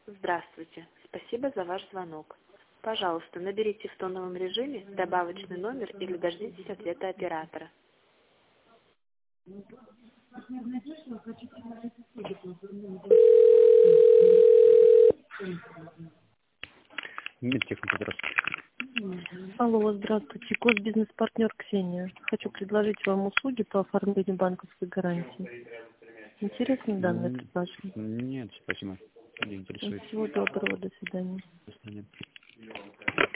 Здравствуйте. Спасибо за ваш звонок. Пожалуйста, наберите в тоновом режиме добавочный номер или дождитесь ответа оператора. Медтехника, здравствуйте. Алло, здравствуйте. Бизнес-партнер Ксения. Хочу предложить вам услуги по оформлению банковской гарантии. Интересно данное предложение? Нет, спасибо. Не интересует. Всего доброго, до свидания. До свидания.